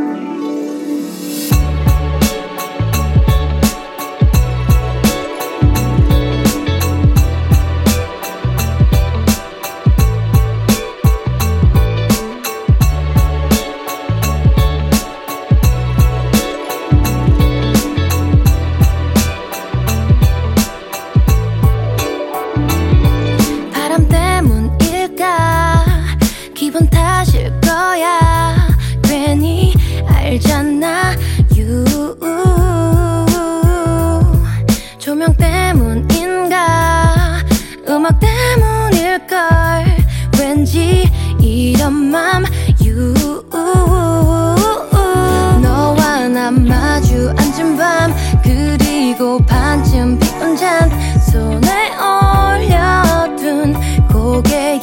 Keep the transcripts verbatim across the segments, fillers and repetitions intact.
알잖아 you 조명 때문인가 음악 때문일걸 왠지 이런 맘 you 너와 나 마주 앉은 밤 그리고 반쯤 비운 잔 손에 올려둔 고개의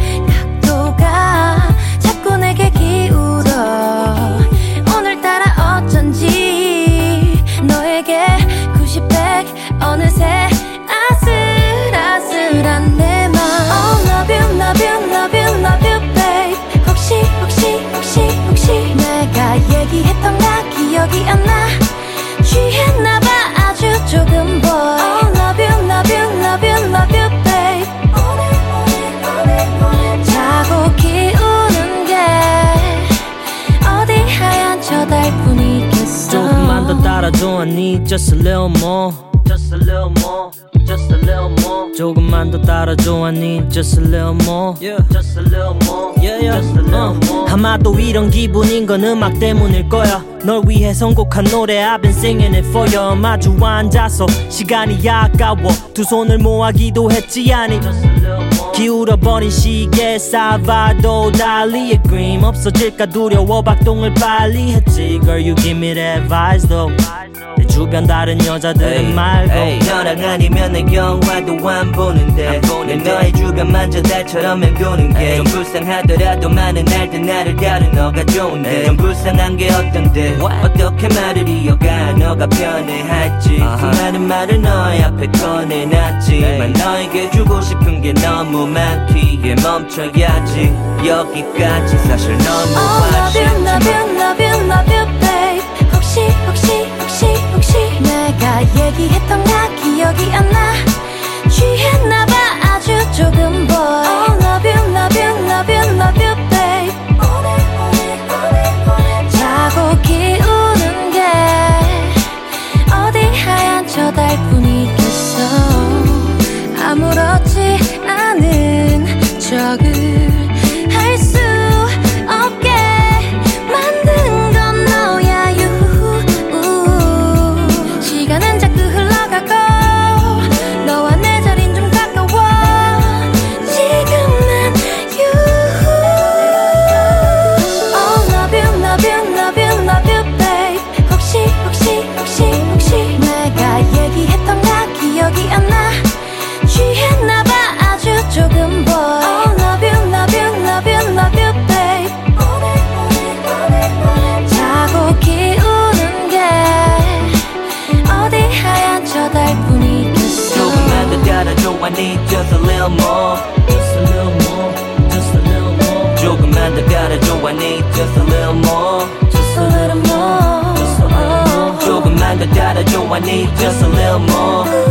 각도가 자꾸 내게 기울어 오늘따라 어쩐지 너에게 구십, 백 어느새 아슬아슬한 내 맘 Oh love you, love you, love you, love you babe 혹시 혹시 혹시 혹시 내가 얘기했던가 기억이 안 나 취했나봐 아주 조금 boy Oh love you, love you, love you, love you babe 오늘 오늘 오늘 오늘 자고 기우는 게 어디 하얀 저 달뿐이겠어 조금만 더 따라줘 I need just a little more Just a little more Just a little more 조금만 더 따라줘 I need just a little more yeah. Just a little more yeah, yeah. Just a little uh. more 아마도 이런 기분인 건 음악 때문일 거야 널 위해 선곡한 노래 I've been singing it for you 마주 앉아서 시간이 아까워 두 손을 모아 기도했지 아니 기울어버린 시계 사바도 달리의 그림 없어질까 두려워 박동을 빨리 했지 Girl you give me that advice though 내 주변 다른 여자들은 말고 에이, 너랑 아니면 내 영화도 안 보는데, 안 보는데. 내 너의 주변 만져 달처럼 맴도는 게 좀 불쌍하더라도 많은 날들 나를 다룬 너가 좋은데 좀 불쌍한 게 어떤데 What? 어떻게 말을 이어가 너가 편해할지 uh-huh. 수많은 말을 너의 앞에 꺼내놨지만 너에게 주고 싶은 게 너무 많기에 멈춰야지 여기까지 사실 너무 oh, 아쉽지만 love you, love you, love you, love you babe 혹시 혹시 혹시 혹시 내가 얘기했던가 기억이 안 나 취했나봐 아주 조금 boy Oh love you, love you, love you, love you babe 오늘 오늘 오늘 오늘 자고 기우는 게 어디 하얀 저 달뿐이겠어 아무렇지 않은 척을 할 수 없게 만든 건 너야 유후 시간은 자꾸 흘러가고 너와 내 자린 좀 가까워 지금은 유후 Oh love you, love you, love you, love you babe 혹시 혹시 혹시 혹시 내가 얘기했던가 기억이 안 나 취했나봐 아주 조금 boy Oh love you, love you, love you, love you babe 오늘 오늘 오늘 오늘 자고 기우는 게 어디 하얀 저 달뿐이겠어 조금만 더 따라줘 I need just a little more Just a little more Just a little more 조금만 더 따라줘 I need just a little more Just a little more Just a little more 조금만 더 따라줘 I need just a little more